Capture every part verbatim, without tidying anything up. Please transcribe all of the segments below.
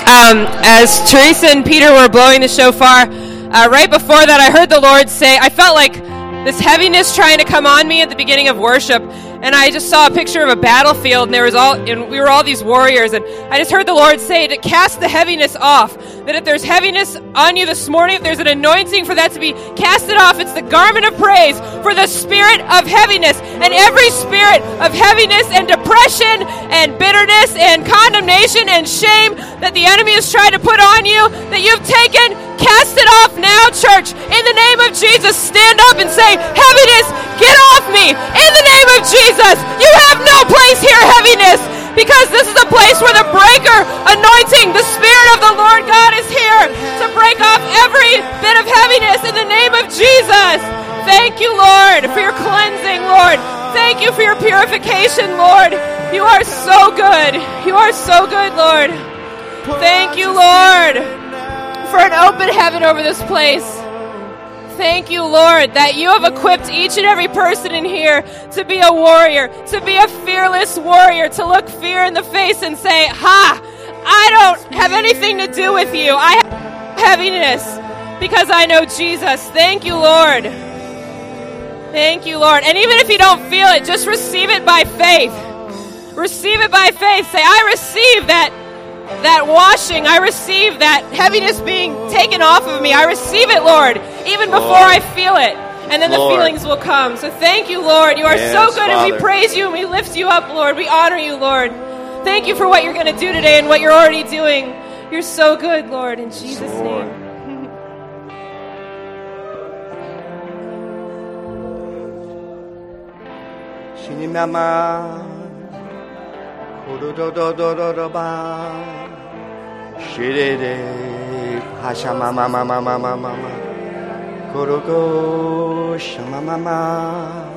Um, as Teresa and Peter were blowing the shofar, uh, right before that, I heard the Lord say, I felt like this heaviness trying to come on me at the beginning of worship, and I just saw a picture of a battlefield, and there was all, and we were all these warriors, and I just heard the Lord say to cast the heaviness off. That if there's heaviness on you this morning, if there's an anointing for that to be casted off, it's the garment of praise for the spirit of heaviness, and every spirit of heaviness and depression and bitterness and condemnation and shame that the enemy has tried to put on you, that you've taken, cast it off now, church. In the name of Jesus, stand up and say, heaviness, get off me. In the name of Jesus, you have no place here, heaviness, because this is a place where the breaker anointing, the Spirit of the Lord God is here to break off every bit of heaviness in the name of Jesus. Thank you, Lord, for your cleansing, Lord. Thank you for your purification, Lord. You are so good. You are so good, Lord. Thank you, Lord, for an open heaven over this place. Thank you, Lord, that you have equipped each and every person in here to be a warrior, to be a fearless warrior, to look fear in the face and say, ha, I don't have anything to do with you. I have heaviness because I know Jesus. Thank you, Lord. Thank you, Lord. And even if you don't feel it, just receive it by faith. Receive it by faith. Say, I receive that that washing. I receive that heaviness being taken off of me. I receive it, Lord, even before Lord. I feel it. And then Lord. The feelings will come. So thank you, Lord. You are yes, so good, Father. And we praise you and we lift you up, Lord. We honor you, Lord. Thank you for what you're going to do today and what you're already doing. You're so good, Lord, in Jesus' Lord. name. Shinimama Odododododoba Shirede Hashama mama mama mama Korogo Shama mama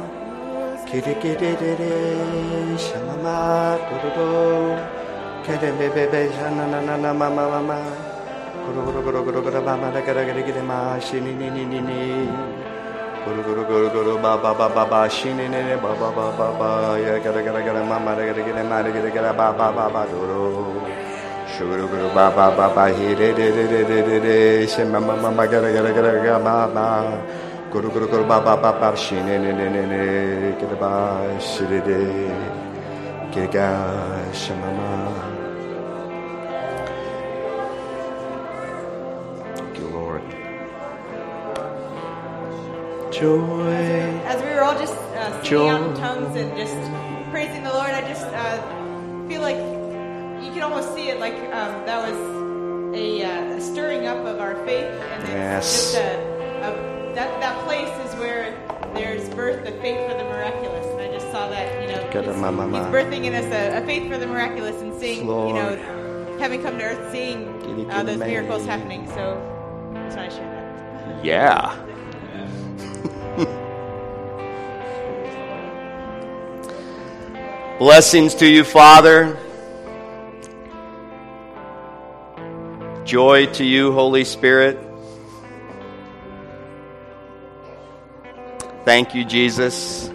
Kidikidede Shama Dododo Kedebebe Shana nana mama mama Korogo Korogo Korogo Mama Dagaragama Shini Nini Nini Guru guru guru guru ba ba ba ba ba shini ne ne ba ba ba ba ba ya gara gara gara mama gara gara mama gara gara ba ba ba ba guru shuru guru ba ba ba ba hi re re re re re re re she mama mama gara gara gara gara ba ba guru guru guru ba ba ba ba shini ne ne ne ne gara ba shiri de gara she mama. Joy. As we were all just uh, singing out in tongues and just praising the Lord, I just uh, feel like you can almost see it like um, that was a, uh, a stirring up of our faith. And it's yes. just a, a, that, that place is where there's birth of faith for the miraculous. And I just saw that, you know, he's, he's birthing in us a, a faith for the miraculous and seeing, Lord. you know, having come to earth, seeing uh, those miracles happening. So I just want to share that. Yeah. Blessings to you, Father. Joy to you, Holy Spirit. Thank you, Jesus.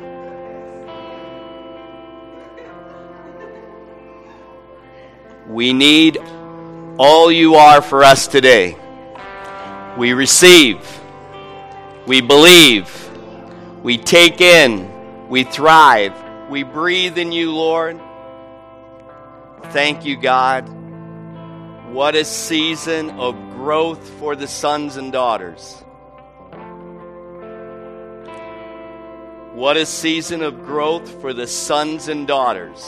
We need all you are for us today. We receive. We believe. We take in. We thrive. We breathe in you, Lord. Thank you, God. What a season of growth for the sons and daughters. What a season of growth for the sons and daughters.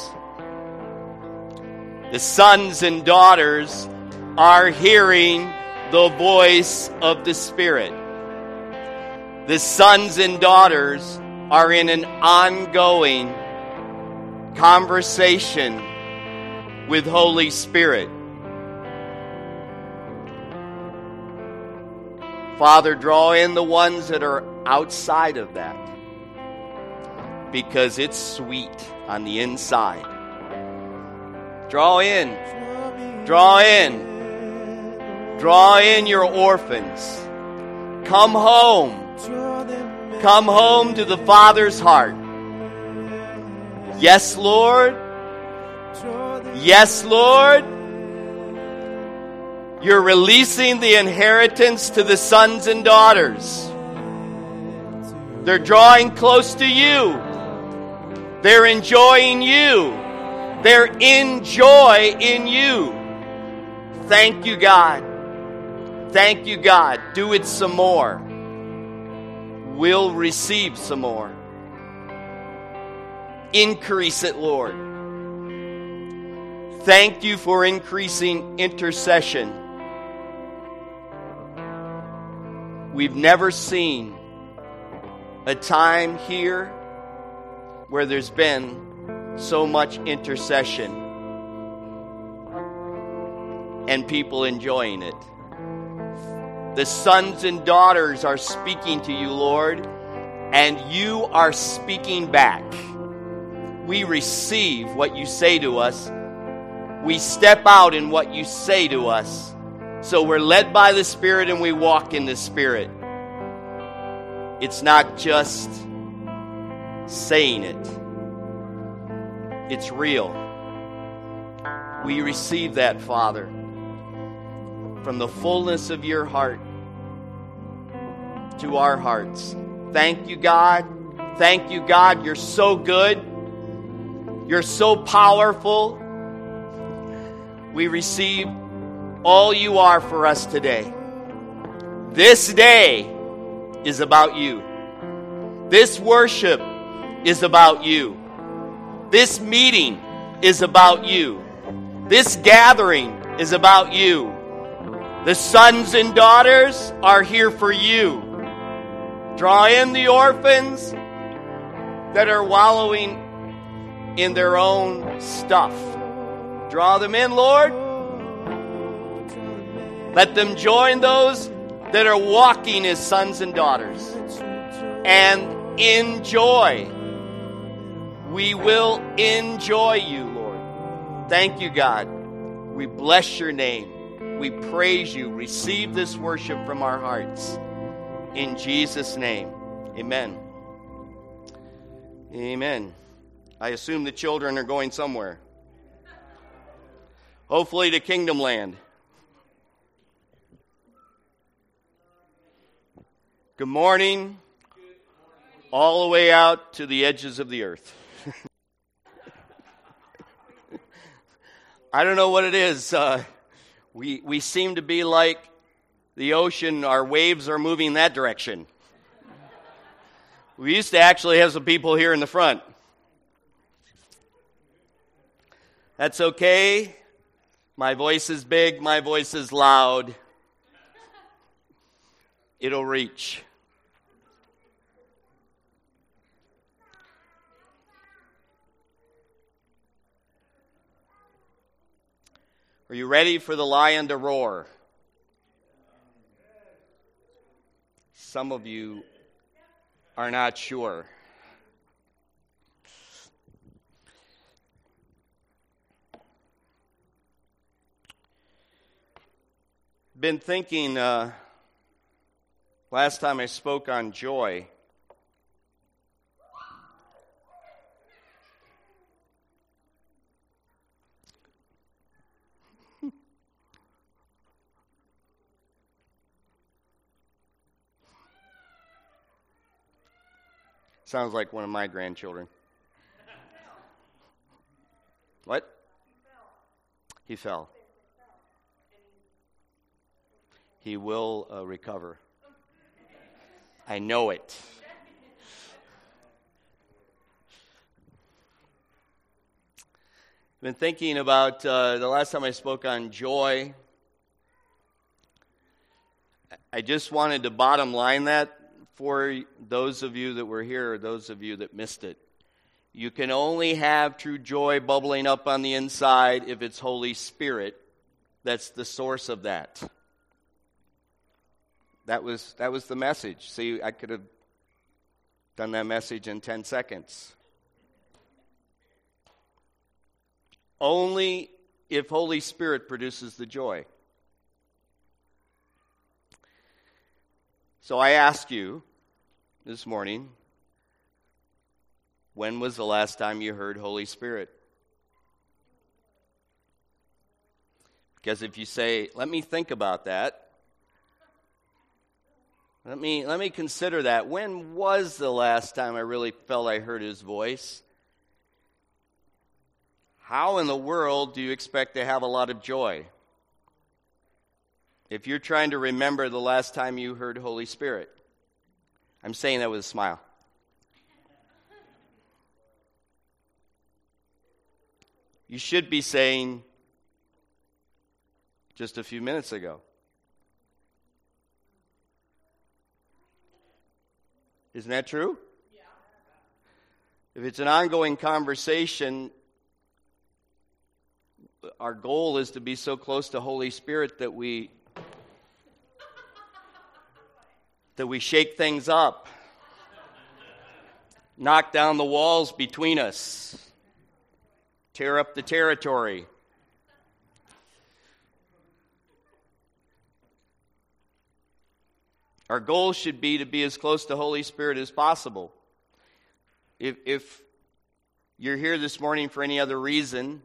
The sons and daughters are hearing the voice of the Spirit. The sons and daughters are in an ongoing conversation with Holy Spirit. Father, draw in the ones that are outside of that, because it's sweet on the inside. Draw in, draw in, draw in your orphans. Come home. Come home to the Father's heart. Yes, Lord. Yes, Lord. You're releasing the inheritance to the sons and daughters. They're drawing close to you. They're enjoying you. They're in joy in you. Thank you, God. Thank you, God. Do it some more. We'll receive some more. Increase it, Lord. Thank you for increasing intercession. We've never seen a time here where there's been so much intercession and people enjoying it. The sons and daughters are speaking to you, Lord, and you are speaking back. We receive what you say to us. We step out in what you say to us. So we're led by the Spirit and we walk in the Spirit. It's not just saying it. It's real. We receive that, Father, from the fullness of your heart to our hearts. Thank you, God. Thank you, God. You're so good. You're so powerful. We receive all you are for us today. This day is about you. This worship is about you. This meeting is about you. This gathering is about you. The sons and daughters are here for you. Draw in the orphans that are wallowing in their own stuff. Draw them in, Lord. Let them join those that are walking as sons and daughters. And enjoy. We will enjoy you, Lord. Thank you, God. We bless your name. We praise you. Receive this worship from our hearts. In Jesus' name, amen. Amen. I assume the children are going somewhere. Hopefully to Kingdom Land. Good morning. All the way out to the edges of the earth. I don't know what it is. Uh, we we seem to be like the ocean. Our waves are moving that direction. We used to actually have some people here in the front. That's okay. My voice is big. My voice is loud. It'll reach. Are you ready for the lion to roar? Some of you are not sure. Been thinking, uh, last time I spoke on joy, sounds like one of my grandchildren. What? He fell. He will uh, recover. I know it. I've been thinking about uh, the last time I spoke on joy. I just wanted to bottom line that for those of you that were here or those of you that missed it. You can only have true joy bubbling up on the inside if it's Holy Spirit that's the source of that. That was that was the message. See, I could have done that message in ten seconds. Only if Holy Spirit produces the joy. So I ask you this morning, when was the last time you heard Holy Spirit? Because if you say, let me think about that, let me, let me consider that. When was the last time I really felt I heard his voice? How in the world do you expect to have a lot of joy if you're trying to remember the last time you heard Holy Spirit? I'm saying that with a smile. You should be saying, just a few minutes ago. Isn't that true? Yeah. If it's an ongoing conversation, our goal is to be so close to Holy Spirit that we that we shake things up, knock down the walls between us, tear up the territory. Our goal should be to be as close to Holy Spirit as possible. If, if you're here this morning for any other reason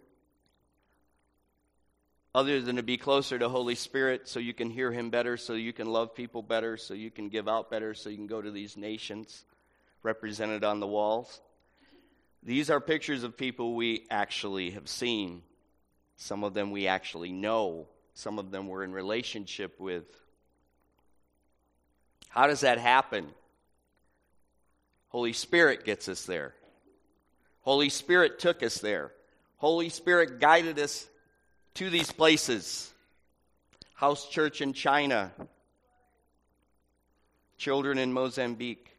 other than to be closer to Holy Spirit so you can hear Him better, so you can love people better, so you can give out better, so you can go to these nations represented on the walls, these are pictures of people we actually have seen. Some of them we actually know. Some of them we're in relationship with. How does that happen? Holy Spirit gets us there. Holy Spirit took us there. Holy Spirit guided us to these places. House church in China. Children in Mozambique.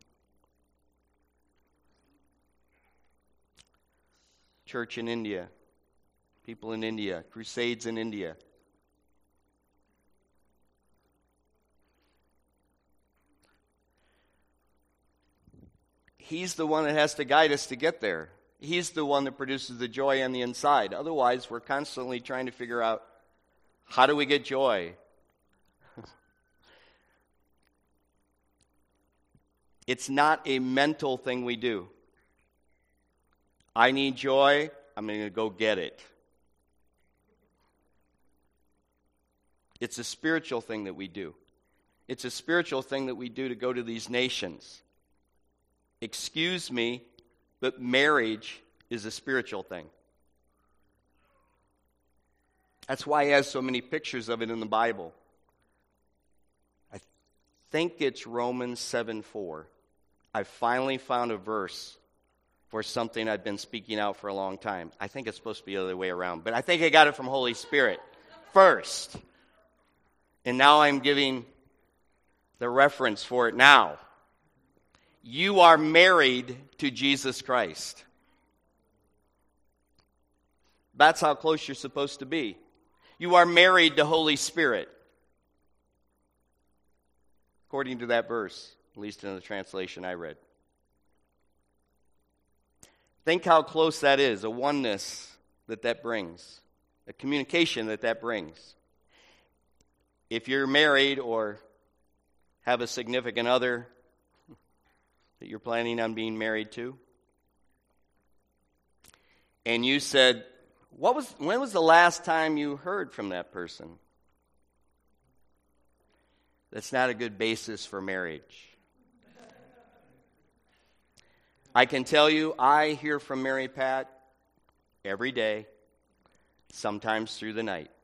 Church in India. People in India. Crusades in India. He's the one that has to guide us to get there. He's the one that produces the joy on the inside. Otherwise, we're constantly trying to figure out, how do we get joy? It's not a mental thing we do. I need joy, I'm going to go get it. It's a spiritual thing that we do. It's a spiritual thing that we do to go to these nations. Excuse me, but marriage is a spiritual thing. That's why he has so many pictures of it in the Bible. I think it's Romans seven four. I finally found a verse for something I've been speaking out for a long time. I think it's supposed to be the other way around, but I think I got it from Holy Spirit first. And now I'm giving the reference for it now. You are married to Jesus Christ. That's how close you're supposed to be. You are married to Holy Spirit. According to that verse, at least in the translation I read. Think how close that is, a oneness that that brings, a communication that that brings. If you're married or have a significant other that you're planning on being married to, and you said, "What was? When was the last time you heard from that person?" That's not a good basis for marriage. I can tell you, I hear from Mary Pat every day, sometimes through the night.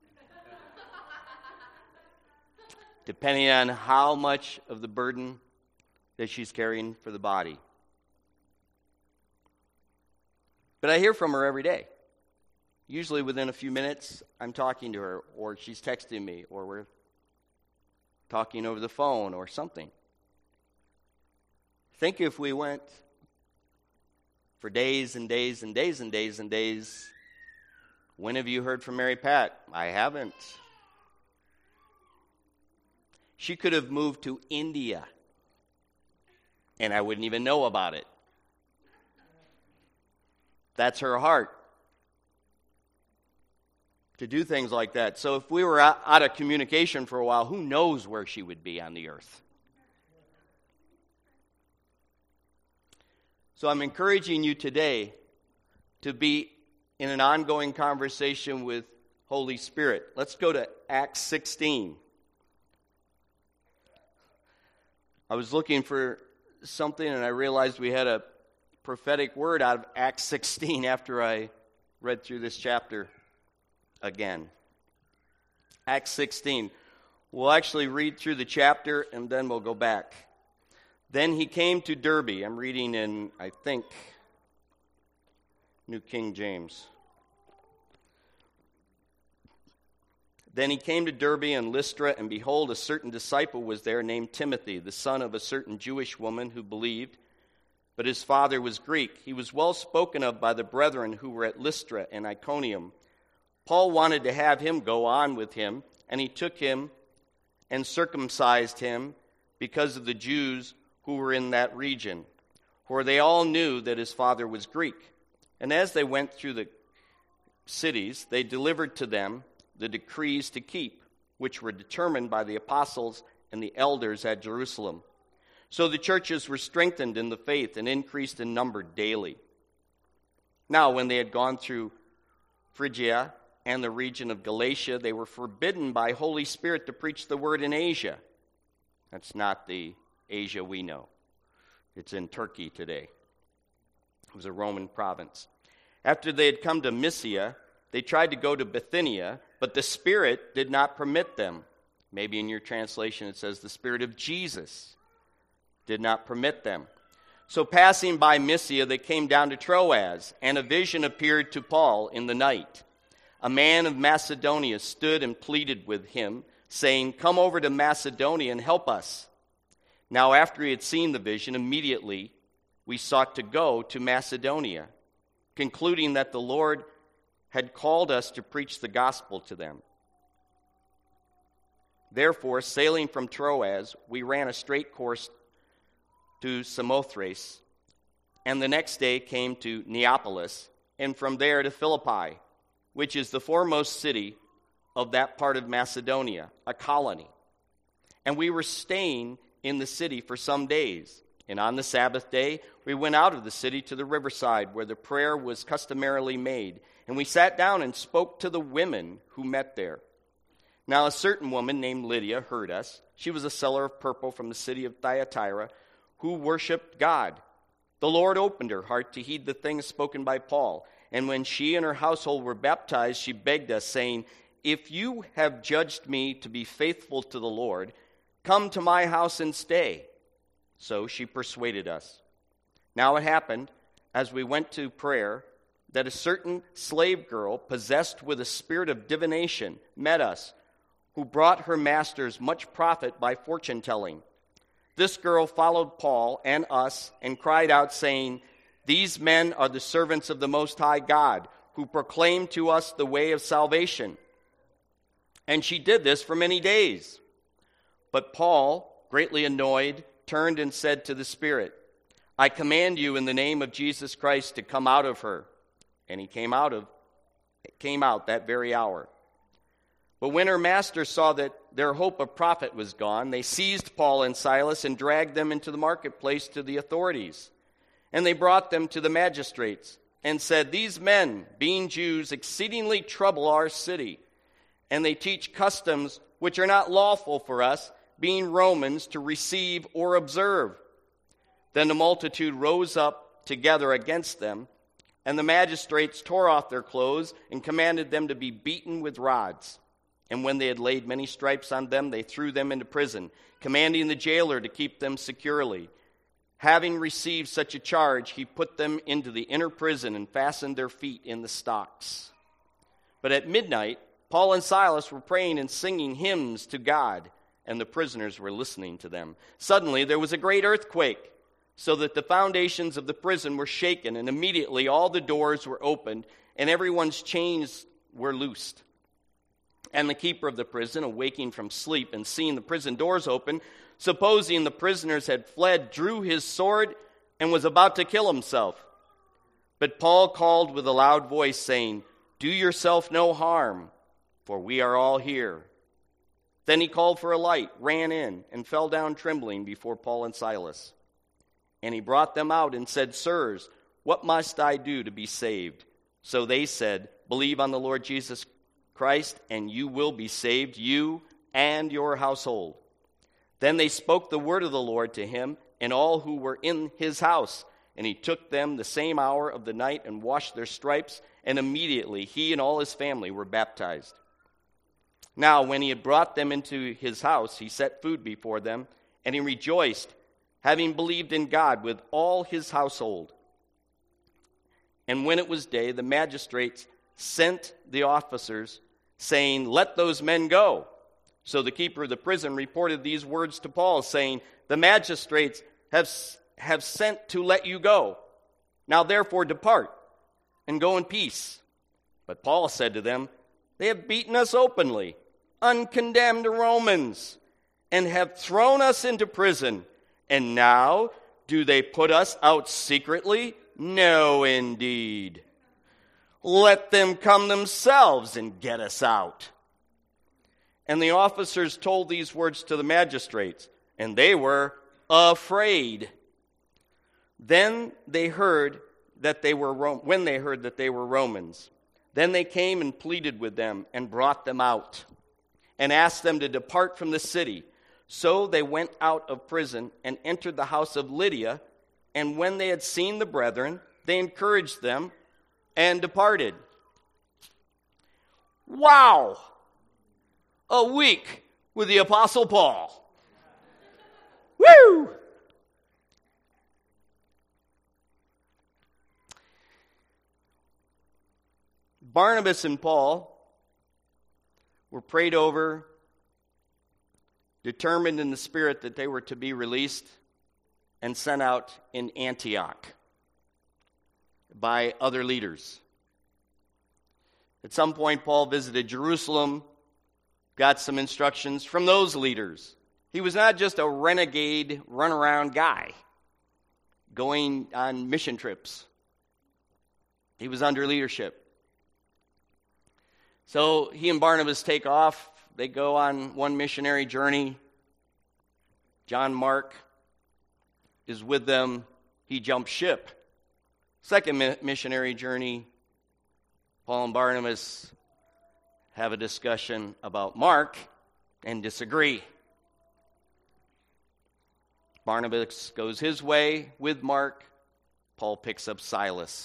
Depending on how much of the burden that she's carrying for the body. But I hear from her every day. Usually within a few minutes, I'm talking to her, or she's texting me, or we're talking over the phone or something. Think if we went for days and days and days and days and days, when have you heard from Mary Pat? I haven't. She could have moved to India, and I wouldn't even know about it. That's her heart, to do things like that. So if we were out, out of communication for a while, who knows where she would be on the earth? So I'm encouraging you today to be in an ongoing conversation with Holy Spirit. Let's go to Acts sixteen. I was looking for something and I realized we had a prophetic word out of Acts sixteen after I read through this chapter again. Acts sixteen. We'll actually read through the chapter and then we'll go back. Then he came to Derbe. I'm reading in, I think, New King James. Then he came to Derbe and Lystra, and behold, a certain disciple was there named Timothy, the son of a certain Jewish woman who believed, but his father was Greek. He was well spoken of by the brethren who were at Lystra and Iconium. Paul wanted to have him go on with him, and he took him and circumcised him because of the Jews who were in that region, for they all knew that his father was Greek. And as they went through the cities, they delivered to them the decrees to keep, which were determined by the apostles and the elders at Jerusalem. So the churches were strengthened in the faith and increased in number daily. Now, when they had gone through Phrygia and the region of Galatia, they were forbidden by Holy Spirit to preach the word in Asia. That's not the Asia we know. It's in Turkey today. It was a Roman province. After they had come to Mysia, they tried to go to Bithynia, but the Spirit did not permit them. Maybe in your translation it says the Spirit of Jesus did not permit them. So passing by Mysia, they came down to Troas, and a vision appeared to Paul in the night. A man of Macedonia stood and pleaded with him, saying, "Come over to Macedonia and help us." Now after he had seen the vision, immediately we sought to go to Macedonia, concluding that the Lord had called us to preach the gospel to them. Therefore, sailing from Troas, we ran a straight course to Samothrace, and the next day came to Neapolis, and from there to Philippi, which is the foremost city of that part of Macedonia, a colony. And we were staying in the city for some days. And on the Sabbath day, we went out of the city to the riverside, where the prayer was customarily made. And we sat down and spoke to the women who met there. Now a certain woman named Lydia heard us. She was a seller of purple from the city of Thyatira, who worshipped God. The Lord opened her heart to heed the things spoken by Paul. And when she and her household were baptized, she begged us, saying, "If you have judged me to be faithful to the Lord, come to my house and stay." So she persuaded us. Now it happened, as we went to prayer, that a certain slave girl, possessed with a spirit of divination, met us, who brought her masters much profit by fortune-telling. This girl followed Paul and us and cried out, saying, "These men are the servants of the Most High God, who proclaim to us the way of salvation." And she did this for many days. But Paul, greatly annoyed, turned and said to the Spirit, "I command you in the name of Jesus Christ to come out of her." And he came out of came out that very hour. But when her masters saw that their hope of profit was gone, they seized Paul and Silas and dragged them into the marketplace to the authorities. And they brought them to the magistrates and said, "These men, being Jews, exceedingly trouble our city, and they teach customs which are not lawful for us, being Romans, to receive or observe." Then the multitude rose up together against them, and the magistrates tore off their clothes and commanded them to be beaten with rods. And when they had laid many stripes on them, they threw them into prison, commanding the jailer to keep them securely. Having received such a charge, he put them into the inner prison and fastened their feet in the stocks. But at midnight, Paul and Silas were praying and singing hymns to God, and the prisoners were listening to them. Suddenly there was a great earthquake, so that the foundations of the prison were shaken, and immediately all the doors were opened, and everyone's chains were loosed. And the keeper of the prison, awaking from sleep and seeing the prison doors open, supposing the prisoners had fled, drew his sword and was about to kill himself. But Paul called with a loud voice, saying, "Do yourself no harm, for we are all here." Then he called for a light, ran in, and fell down trembling before Paul and Silas. And he brought them out and said, "Sirs, what must I do to be saved?" So they said, "Believe on the Lord Jesus Christ, and you will be saved, you and your household. Then they spoke the word of the Lord to him and all who were in his house. And he took them the same hour of the night and washed their stripes, and immediately he and all his family were baptized. Now, when he had brought them into his house, he set food before them, and he rejoiced, having believed in God with all his household. And when it was day, the magistrates sent the officers, saying, "Let those men go." So the keeper of the prison reported these words to Paul, saying, "The magistrates have, have sent to let you go. Now therefore depart, and go in peace." But Paul said to them, "They have beaten us openly, uncondemned Romans, and have thrown us into prison. And now do they put us out secretly? No, indeed. Let them come themselves and get us out." And the officers told these words to the magistrates, and they were afraid. Then they heard that they were Ro- when they heard that they were Romans, then they came and pleaded with them and brought them out, and asked them to depart from the city. So they went out of prison and entered the house of Lydia, and when they had seen the brethren, they encouraged them and departed. Wow! A week with the Apostle Paul. Woo! Barnabas and Paul were prayed over, determined in the Spirit that they were to be released and sent out in Antioch by other leaders. At some point, Paul visited Jerusalem, got some instructions from those leaders. He was not just a renegade, run-around guy going on mission trips. He was under leadership. So he and Barnabas take off. They go on one missionary journey. John Mark is with them. He jumps ship. Second mi- missionary journey, Paul and Barnabas have a discussion about Mark and disagree. Barnabas goes his way with Mark. Paul picks up Silas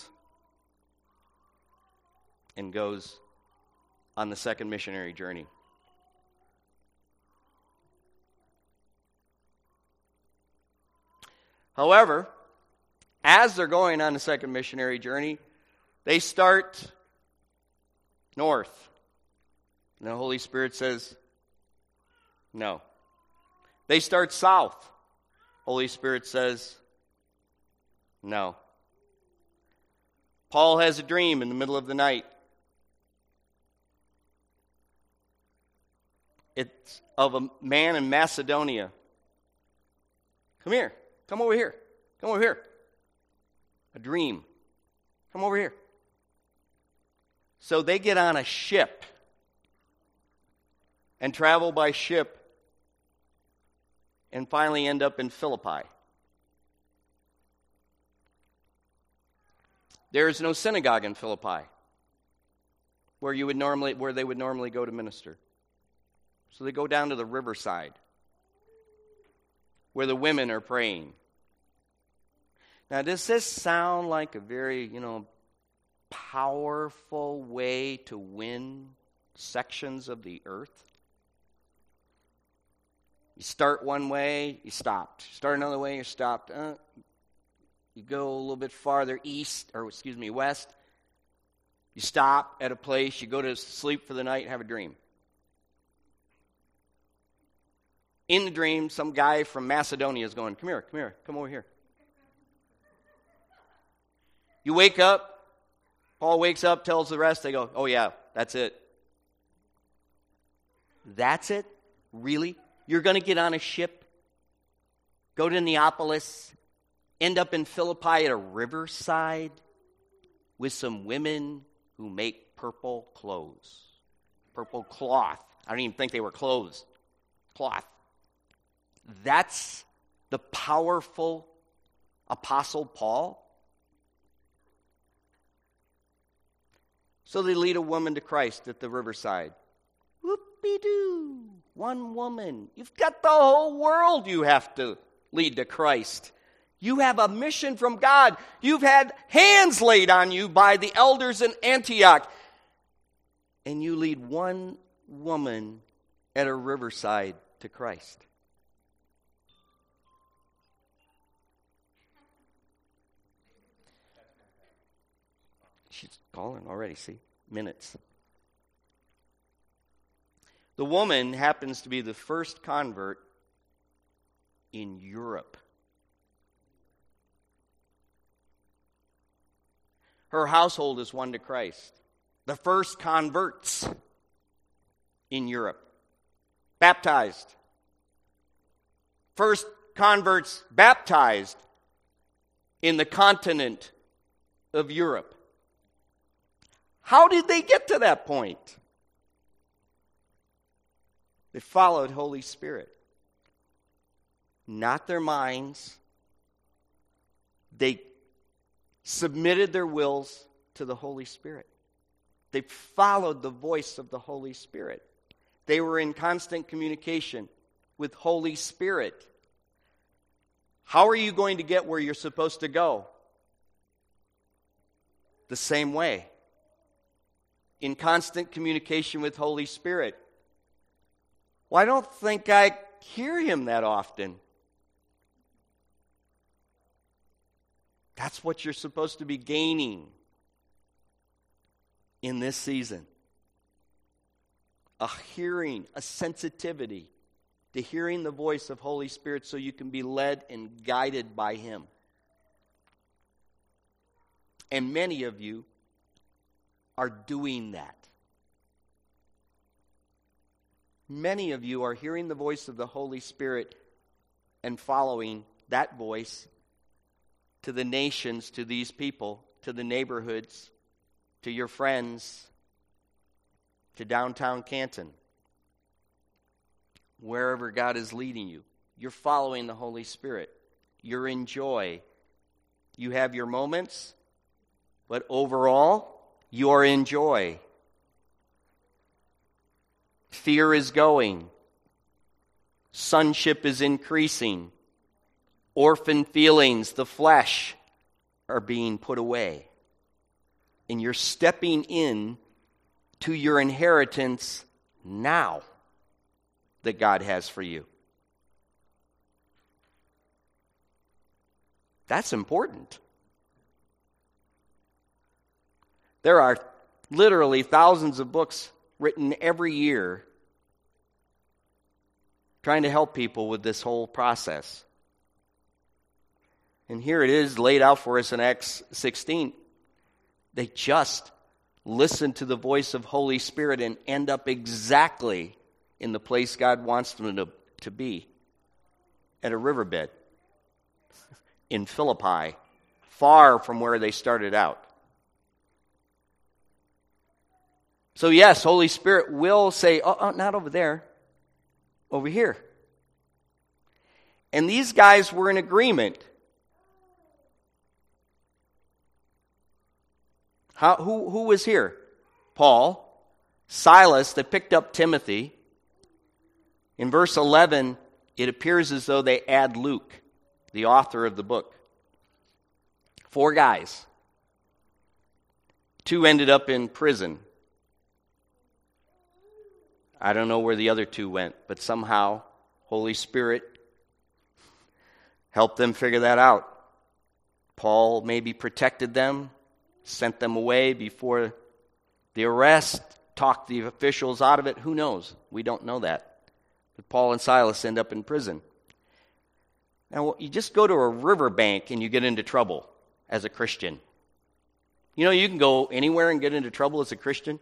and goes on the second missionary journey. However, as they're going on the second missionary journey, they start north. And the Holy Spirit says, no. They start south. Holy Spirit says, no. Paul has a dream in the middle of the night. It's of a man in Macedonia. Come here. Come over here. Come over here. A dream. Come over here. So they get on a ship and travel by ship and finally end up in Philippi. There is no synagogue in Philippi where you would normally where they would normally go to minister. So they go down to the riverside where the women are praying. Now, does this sound like a very, you know, powerful way to win sections of the earth? You start one way, you stopped. Start another way, you stopped. Uh, you go a little bit farther east, or excuse me, west. You stop at a place, you go to sleep for the night, have a dream. In the dream, some guy from Macedonia is going, come here, come here, come over here. You wake up, Paul wakes up, tells the rest, they go, oh yeah, that's it. That's it? Really? You're going to get on a ship, go to Neapolis, end up in Philippi at a riverside with some women who make purple clothes. Purple cloth. I don't even think they were clothes. Cloth. That's the powerful Apostle Paul. So they lead a woman to Christ at the riverside. Whoop-de-doo. One woman. You've got the whole world you have to lead to Christ. You have a mission from God. You've had hands laid on you by the elders in Antioch. And you lead one woman at a riverside to Christ. She's calling already, see? Minutes. The woman happens to be the first convert in Europe. Her household is won to Christ. The first converts in Europe. Baptized. First converts baptized in the continent of Europe. How did they get to that point? They followed Holy Spirit. Not their minds. They submitted their wills to the Holy Spirit. They followed the voice of the Holy Spirit. They were in constant communication with Holy Spirit. How are you going to get where you're supposed to go? The same way. In constant communication with Holy Spirit. Well, I don't think I hear him that often. That's what you're supposed to be gaining in this season. A hearing, a sensitivity to hearing the voice of Holy Spirit so you can be led and guided by him. And many of you are doing that. Many of you are hearing the voice of the Holy Spirit and following that voice to the nations, to these people, to the neighborhoods, to your friends, to downtown Canton. Wherever God is leading you, you're following the Holy Spirit. You're in joy. You have your moments, but overall, you are in joy. Fear is going. Sonship is increasing. Orphan feelings, the flesh, are being put away. And you're stepping in to your inheritance now that God has for you. That's important. There are literally thousands of books written every year trying to help people with this whole process. And here it is laid out for us in Acts sixteen. They just listen to the voice of Holy Spirit and end up exactly in the place God wants them to, to be. At a riverbed in Philippi, far from where they started out. So yes, Holy Spirit will say, oh, oh, not over there, over here. And these guys were in agreement. How, who, who was here? Paul, Silas, that picked up Timothy. In verse eleven, it appears as though they add Luke, the author of the book. Four guys. Two ended up in prison. I don't know where the other two went, but somehow Holy Spirit helped them figure that out. Paul maybe protected them, sent them away before the arrest, talked the officials out of it. Who knows? We don't know that. But Paul and Silas end up in prison. Now, you just go to a riverbank and you get into trouble as a Christian. You know, you can go anywhere and get into trouble as a Christian.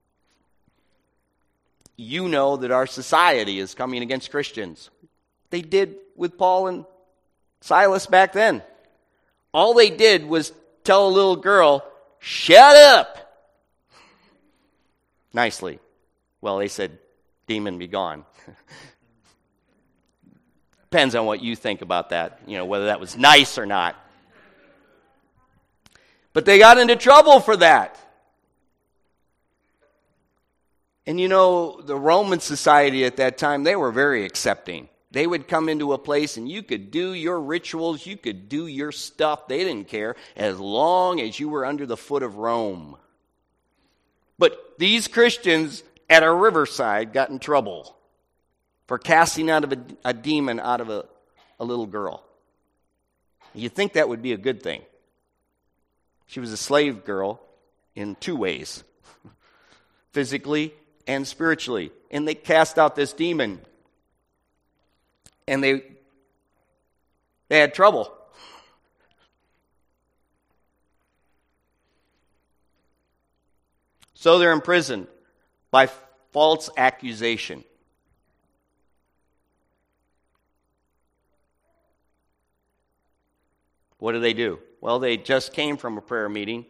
You know that our society is coming against Christians. They did with Paul and Silas back then. All they did was tell a little girl, shut up. Nicely. Well, they said, demon be gone. Depends on what you think about that, you know, whether that was nice or not. But they got into trouble for that. And you know, the Roman society at that time, they were very accepting. They would come into a place and you could do your rituals, you could do your stuff. They didn't care as long as you were under the foot of Rome. But these Christians at a riverside got in trouble for casting out of a, a demon out of a, a little girl. You'd think that would be a good thing. She was a slave girl in two ways, physically and spiritually. And they cast out this demon. And they, they had trouble. So they're imprisoned by false accusation. What do they do? Well, they just came from a prayer meeting.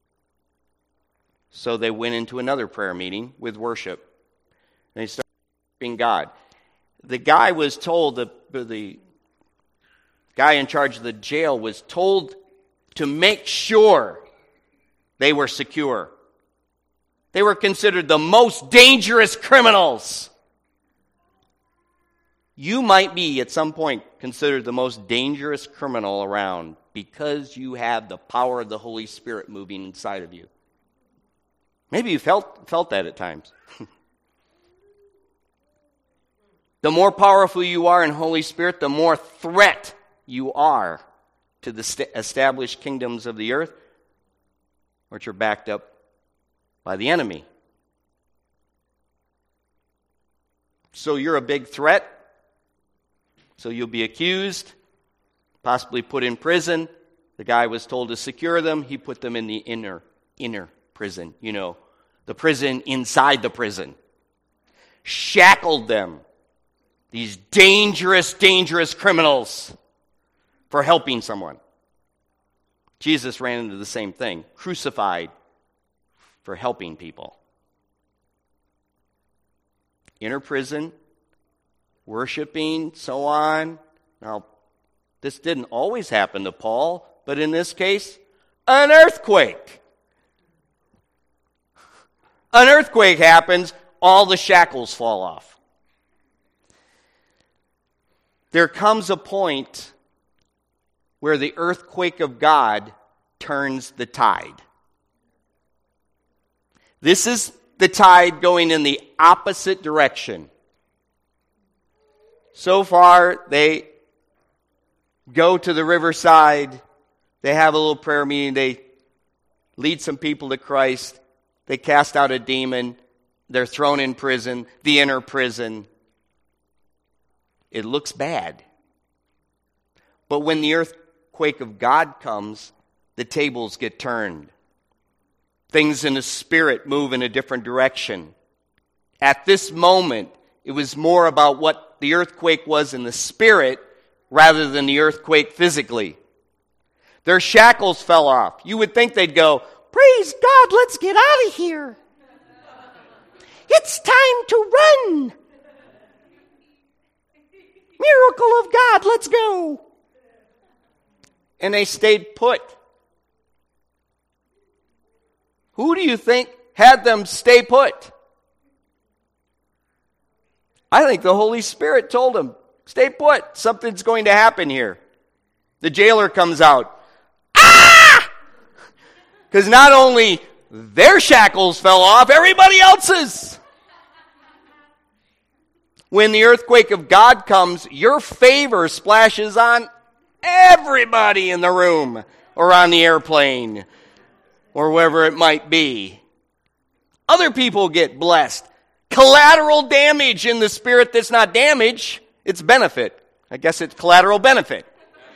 So they went into another prayer meeting with worship. And they started worshiping God. The guy was told, the, the guy in charge of the jail was told to make sure they were secure. They were considered the most dangerous criminals. You might be, at some point, considered the most dangerous criminal around because you have the power of the Holy Spirit moving inside of you. Maybe you felt, felt that at times. The more powerful you are in Holy Spirit, the more threat you are to the st- established kingdoms of the earth, which are backed up by the enemy. So you're a big threat. So you'll be accused, possibly put in prison. The guy was told to secure them. He put them in the inner, inner prison. You know, the prison inside the prison. Shackled them. These dangerous, dangerous criminals for helping someone. Jesus ran into the same thing. Crucified for helping people. Inner prison, worshiping, so on. Now, this didn't always happen to Paul, but in this case, an earthquake. An earthquake happens, all the shackles fall off. There comes a point where the earthquake of God turns the tide. This is the tide going in the opposite direction. So far, they go to the riverside. They have a little prayer meeting. They lead some people to Christ. They cast out a demon. They're thrown in prison, the inner prison. It looks bad. But when the earthquake of God comes, the tables get turned. Things in the spirit move in a different direction. At this moment, it was more about what the earthquake was in the spirit rather than the earthquake physically. Their shackles fell off. You would think they'd go, "Praise God, let's get out of here. It's time to run. Miracle of God, let's go." And they stayed put. Who do you think had them stay put? I think the Holy Spirit told them, stay put. Something's going to happen here. The jailer comes out. Ah! Because not only their shackles fell off, everybody else's. When the earthquake of God comes, your favor splashes on everybody in the room or on the airplane or wherever it might be. Other people get blessed. Collateral damage in the spirit that's not damage, it's benefit. I guess it's collateral benefit.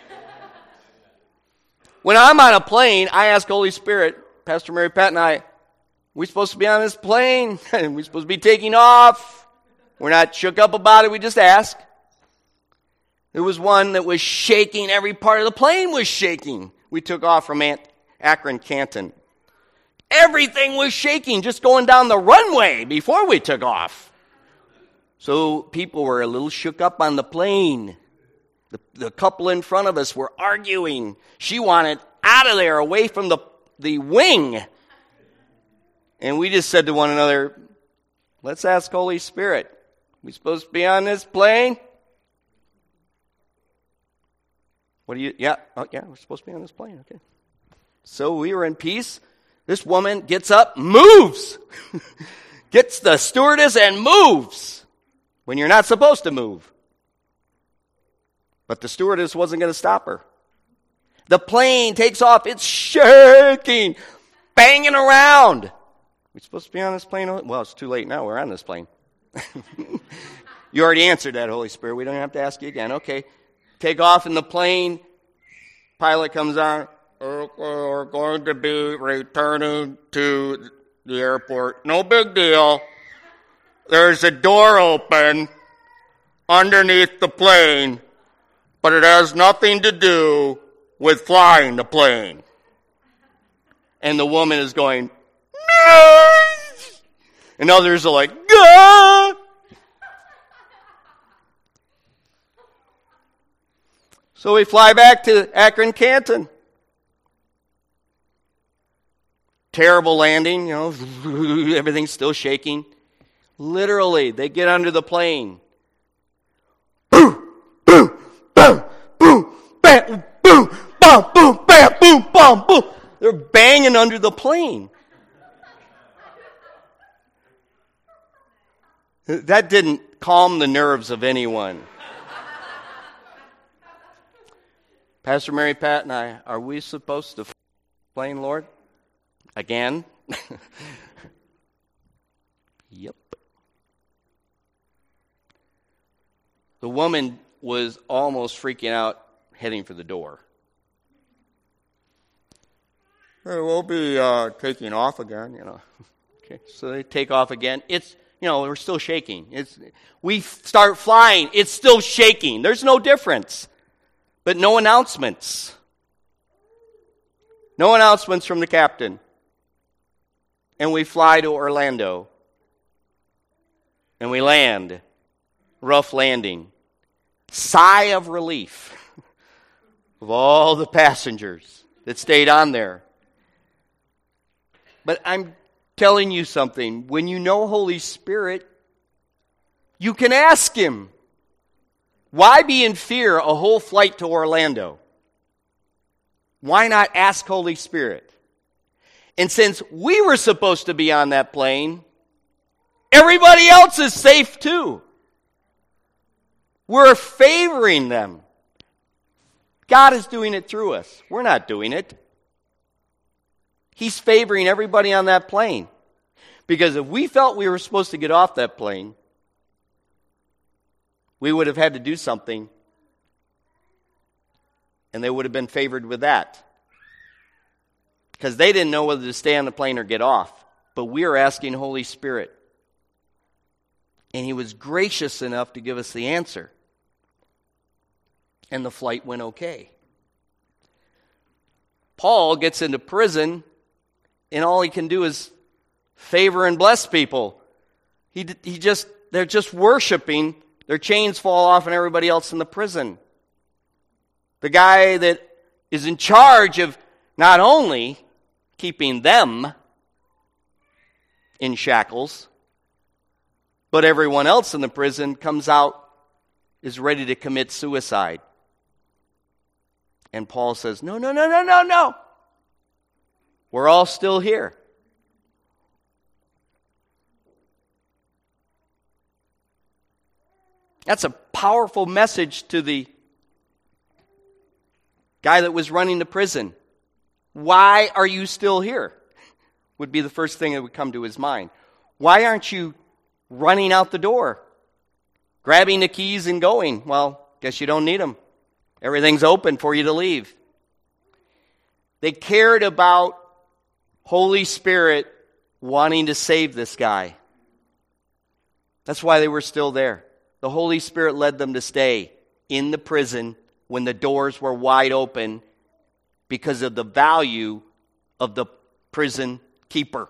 When I'm on a plane, I ask Holy Spirit, Pastor Mary Pat and I, we're supposed to be on this plane, and we're supposed to be taking off. We're not shook up about it, we just ask. There was one that was shaking, every part of the plane was shaking. We took off from Akron, Canton. Everything was shaking just going down the runway before we took off. So people were a little shook up on the plane. The, the couple in front of us were arguing. She wanted out of there, away from the, the wing. And we just said to one another, Let's ask Holy Spirit. We supposed to be on this plane? What do you, yeah, oh yeah, we're supposed to be on this plane, okay. So we were in peace. This woman gets up, moves. Gets the stewardess and moves when you're not supposed to move. But the stewardess wasn't going to stop her. The plane takes off. It's shaking, banging around. We're supposed to be on this plane? Well, it's too late now. We're on this plane. You already answered that, Holy Spirit. We don't have to ask you again. Okay. Take off in the plane. Pilot comes on. We're going to be returning to the airport. No big deal. There's a door open underneath the plane, but it has nothing to do with flying the plane. And the woman is going, no! And others are like, Gah! So we fly back to Akron, Canton. Terrible landing, you know, everything's still shaking. Literally, they get under the plane. Boom, boom, boom, boom, bam, boom, bam, boom, bam, boom, bam, boom. They're banging under the plane. That didn't calm the nerves of anyone. Pastor Mary Pat and I, are we supposed to plane, Lord? Again? Yep. The woman was almost freaking out, heading for the door. Hey, we'll be uh, taking off again, you know. Okay, so they take off again. It's, you know, we're still shaking. It's, we start flying. It's still shaking. There's no difference. But no announcements. No announcements from the captain. And we fly to Orlando. And we land. Rough landing. Sigh of relief of all the passengers that stayed on there. But I'm telling you something. When you know Holy Spirit, you can ask Him. Why be in fear a whole flight to Orlando? Why not ask Holy Spirit? And since we were supposed to be on that plane, everybody else is safe too. We're favoring them. God is doing it through us. We're not doing it. He's favoring everybody on that plane. Because if we felt we were supposed to get off that plane, we would have had to do something, and they would have been favored with that. Because they didn't know whether to stay on the plane or get off. But we are asking Holy Spirit. And He was gracious enough to give us the answer. And the flight went okay. Paul gets into prison, and all he can do is favor and bless people. He, he just, they're just worshiping. Their chains fall off and everybody else in the prison. The guy that is in charge of not only keeping them in shackles, but everyone else in the prison comes out, is ready to commit suicide. And Paul says, no, no, no, no, no, no. We're all still here. That's a powerful message to the guy that was running the prison. Why are you still here? Would be the first thing that would come to his mind. Why aren't you running out the door? Grabbing the keys and going? Well, guess you don't need them. Everything's open for you to leave. They cared about Holy Spirit wanting to save this guy. That's why they were still there. The Holy Spirit led them to stay in the prison when the doors were wide open because of the value of the prison keeper.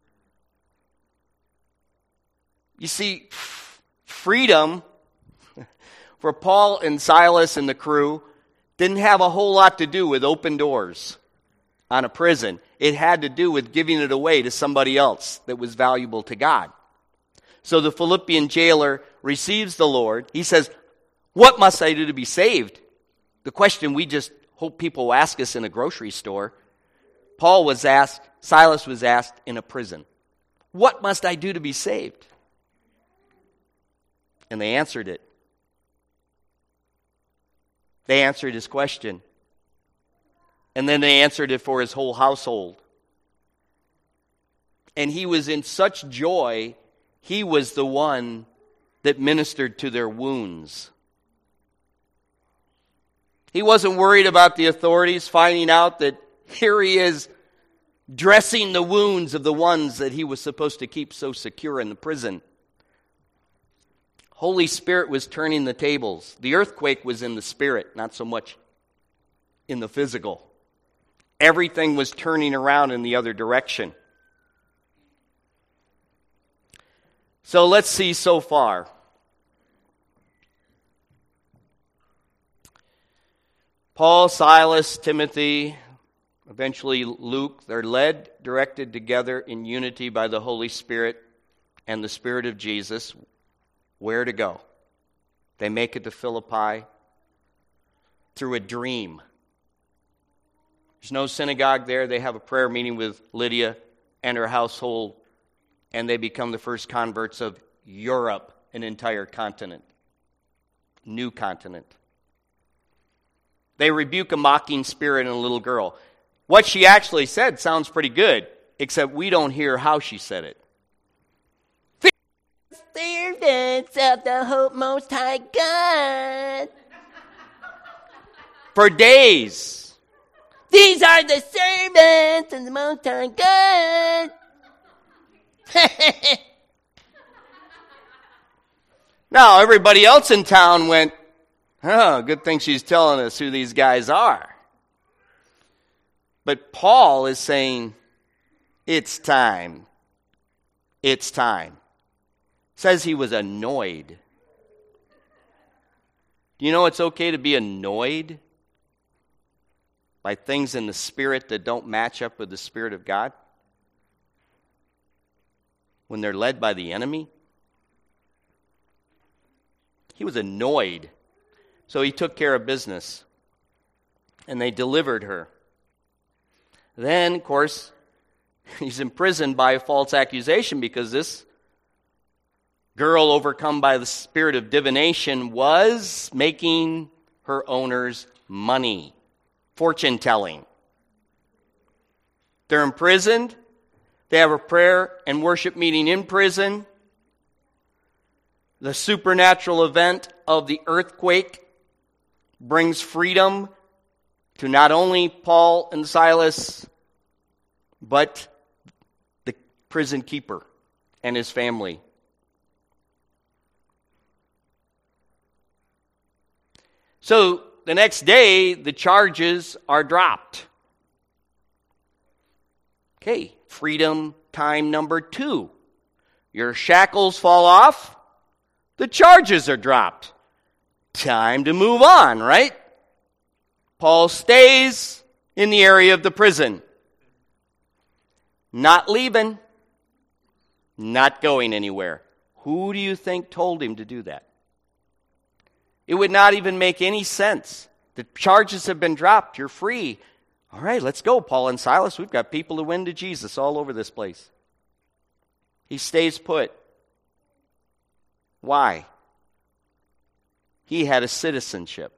You see, freedom for Paul and Silas and the crew didn't have a whole lot to do with open doors on a prison. It had to do with giving it away to somebody else that was valuable to God. So the Philippian jailer receives the Lord. He says, what must I do to be saved? The question we just hope people will ask us in a grocery store. Paul was asked, Silas was asked in a prison, what must I do to be saved? And they answered it. They answered his question. And then they answered it for his whole household. And he was in such joy, he was the one that ministered to their wounds. He wasn't worried about the authorities finding out that here he is dressing the wounds of the ones that he was supposed to keep so secure in the prison. Holy Spirit was turning the tables. The earthquake was in the spirit, not so much in the physical. Everything was turning around in the other direction. So let's see so far. Paul, Silas, Timothy, eventually Luke, they're led, directed together in unity by the Holy Spirit and the Spirit of Jesus. Where to go? They make it to Philippi through a dream. There's no synagogue there. They have a prayer meeting with Lydia and her household, and they become the first converts of Europe, an entire continent. New continent. They rebuke a mocking spirit in a little girl. What she actually said sounds pretty good, except we don't hear how she said it. Servants of the Hope Most High God. For days. These are the servants of the Most High God. Now, everybody else in town went, oh, good thing she's telling us who these guys are. But Paul is saying, it's time. It's time. Says he was annoyed. Do you know it's okay to be annoyed by things in the Spirit that don't match up with the Spirit of God? When they're led by the enemy? He was annoyed. So he took care of business. And they delivered her. Then, of course, he's imprisoned by a false accusation because this girl, overcome by the spirit of divination, was making her owners money. Fortune telling. They're imprisoned. They have a prayer and worship meeting in prison. The supernatural event of the earthquake brings freedom to not only Paul and Silas, but the prison keeper and his family. So the next day, the charges are dropped. Okay, freedom time number two. Your shackles fall off, the charges are dropped. Time to move on, right? Paul stays in the area of the prison. Not leaving. Not going anywhere. Who do you think told him to do that? It would not even make any sense. The charges have been dropped. You're free. All right, let's go, Paul and Silas. We've got people to win to Jesus all over this place. He stays put. Why? He had a citizenship.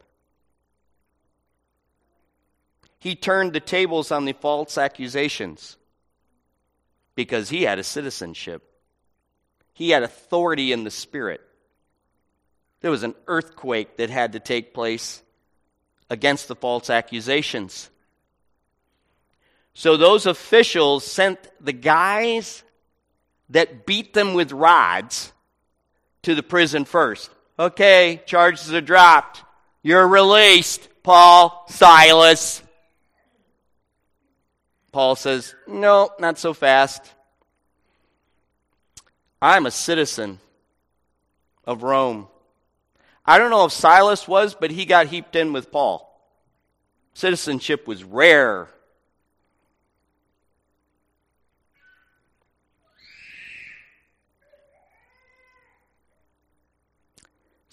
He turned the tables on the false accusations because he had a citizenship. He had authority in the Spirit. There was an earthquake that had to take place against the false accusations. So those officials sent the guys that beat them with rods to the prison first. Okay, charges are dropped. You're released, Paul, Silas. Paul says, no, not so fast. I'm a citizen of Rome. I don't know if Silas was, but he got heaped in with Paul. Citizenship was rare.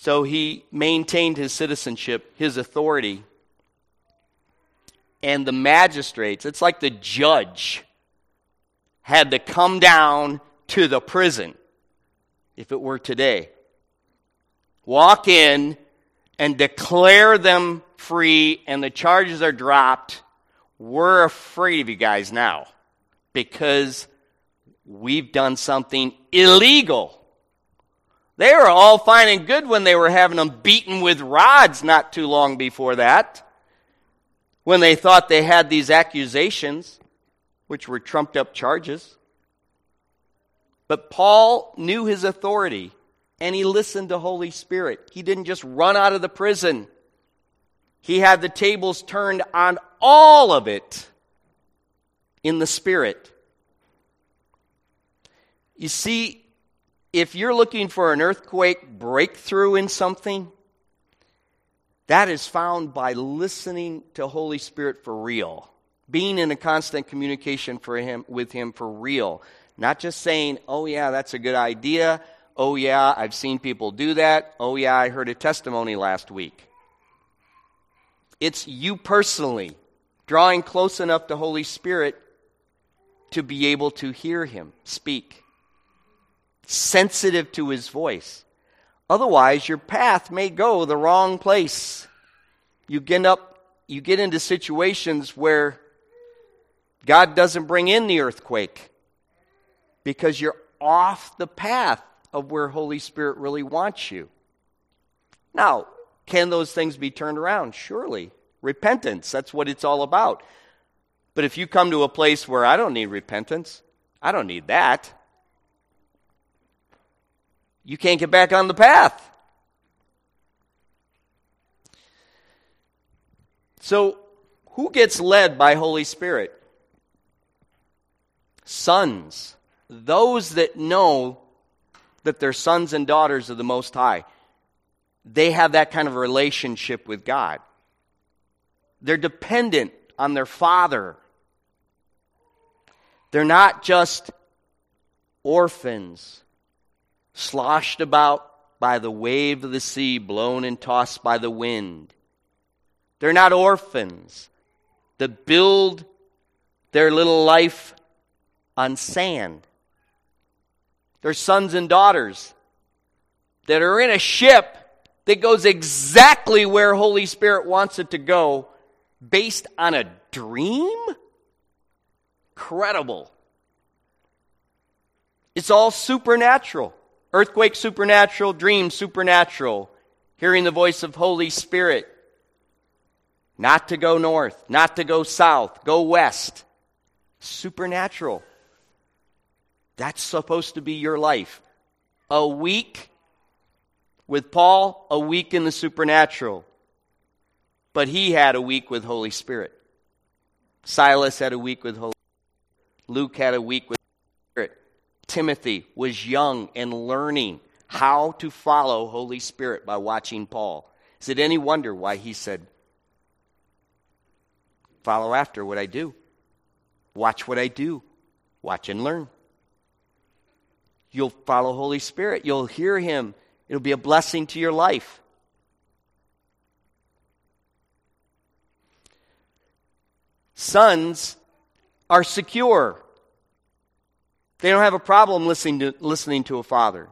So he maintained his citizenship, his authority. And the magistrates, it's like the judge, had to come down to the prison, if it were today. Walk in and declare them free, and the charges are dropped. We're afraid of you guys now because we've done something illegal. They were all fine and good when they were having them beaten with rods not too long before that, when they thought they had these accusations, which were trumped up charges. But Paul knew his authority, and he listened to Holy Spirit. He didn't just run out of the prison. He had the tables turned on all of it in the Spirit. You see, if you're looking for an earthquake breakthrough in something, that is found by listening to Holy Spirit for real. Being in a constant communication for him with him for real. Not just saying, oh yeah, that's a good idea. Oh yeah, I've seen people do that. Oh yeah, I heard a testimony last week. It's you personally drawing close enough to Holy Spirit to be able to hear him speak. Sensitive to his voice. Otherwise, your path may go the wrong place. You get up, you get into situations where God doesn't bring in the earthquake because you're off the path of where Holy Spirit really wants you. Now, can those things be turned around? Surely. Repentance, that's what it's all about. But if you come to a place where I don't need repentance, I don't need that, you can't get back on the path. So, who gets led by Holy Spirit? Sons. Those that know that they're sons and daughters of the Most High. They have that kind of relationship with God. They're dependent on their Father. They're not just orphans, sloshed about by the wave of the sea, blown and tossed by the wind. They're not orphans that build their little life on sand. They're sons and daughters that are in a ship that goes exactly where Holy Spirit wants it to go, based on a dream? Incredible. It's all supernatural. Earthquake supernatural, dream supernatural. Hearing the voice of Holy Spirit. Not to go north, not to go south, go west. Supernatural. That's supposed to be your life. A week with Paul, a week in the supernatural. But he had a week with Holy Spirit. Silas had a week with Holy Spirit. Luke had a week with Holy Spirit. Timothy was young and learning how to follow Holy Spirit by watching Paul. Is it any wonder why he said, follow after what I do. Watch what I do. Watch and learn. You'll follow Holy Spirit. You'll hear him. It'll be a blessing to your life. Sons are secure. They don't have a problem listening to, listening to a father.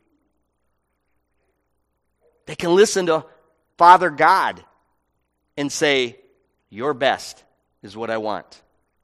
They can listen to Father God and say, your best is what I want.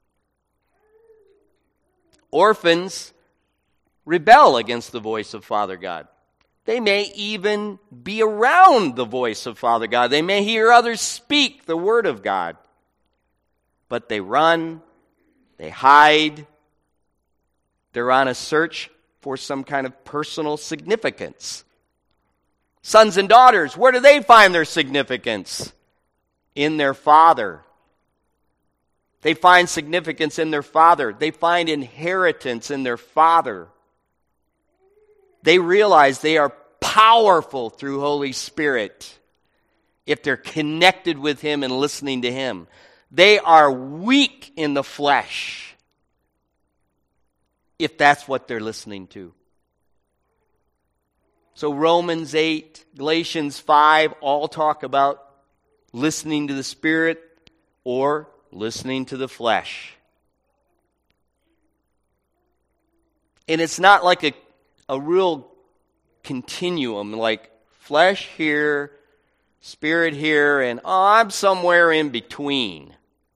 Orphans rebel against the voice of Father God. They may even be around the voice of Father God. They may hear others speak the word of God. But they run, they hide, they're on a search for some kind of personal significance. Sons and daughters, where do they find their significance? In their father. They find significance in their father. They find inheritance in their father. They realize they are powerful through Holy Spirit if they're connected with him and listening to him. They are weak in the flesh if that's what they're listening to. So Romans eight, Galatians five all talk about listening to the Spirit or listening to the flesh. And it's not like a, a real continuum, like flesh here, spirit here, and oh, I'm somewhere in between.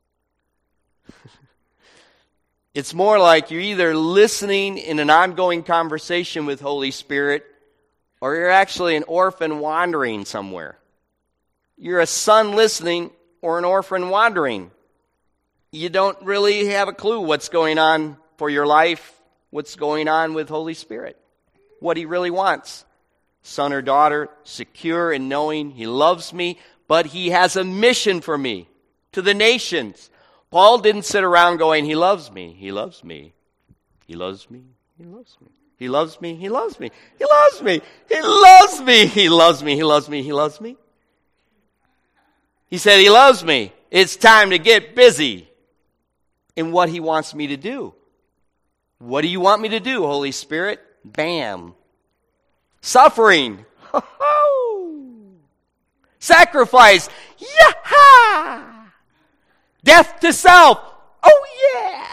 It's more like you're either listening in an ongoing conversation with Holy Spirit, or you're actually an orphan wandering somewhere. You're a son listening or an orphan wandering. You don't really have a clue what's going on for your life, what's going on with Holy Spirit, what He really wants. Son or daughter, secure in knowing He loves me, but He has a mission for me to the nations. Paul didn't sit around going, He loves me, He loves me, He loves me, He loves me. He loves me, He loves me, He loves me, He loves me, He loves me, He loves me, He loves me. He said, He loves me. It's time to get busy in what He wants me to do. What do you want me to do, Holy Spirit? Bam. Suffering. Sacrifice. Yeah! Death to self. Oh, yeah!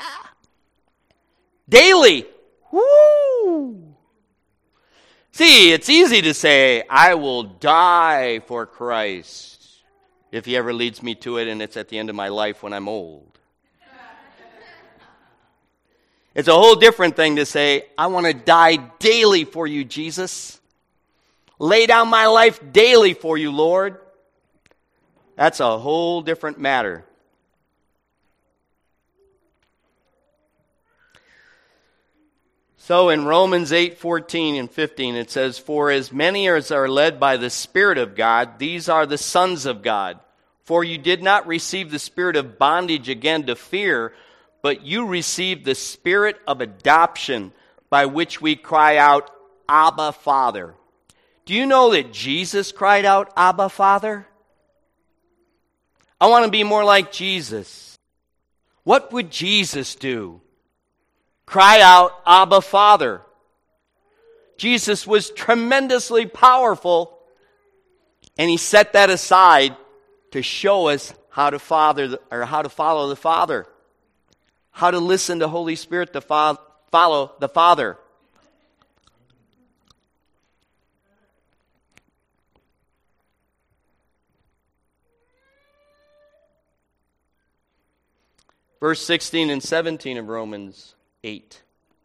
Daily. Woo! See, it's easy to say, I will die for Christ if He ever leads me to it and it's at the end of my life when I'm old. It's a whole different thing to say, I want to die daily for you, Jesus. Lay down my life daily for you, Lord. That's a whole different matter. So in Romans eight, fourteen and fifteen, it says, For as many as are led by the Spirit of God, these are the sons of God. For you did not receive the spirit of bondage again to fear, but you received the spirit of adoption, by which we cry out, Abba, Father. Do you know that Jesus cried out, Abba, Father? I want to be more like Jesus. What would Jesus do? Cry out, Abba, Father. Jesus was tremendously powerful, and He set that aside to show us how to father or how to follow the Father, how to listen to Holy Spirit to fo- follow the Father. Verse sixteen and seventeen of Romans eight.